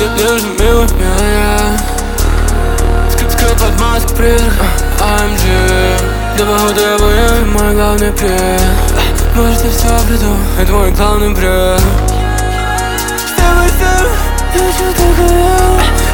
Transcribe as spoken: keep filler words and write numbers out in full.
нежно, милый, милая. Скрипка под маск призрак, эй эм джи. До походу я воюю, мой главный приз. Может я все приду, это мой главный приз. С тобой, с тобой, я чувствую, как я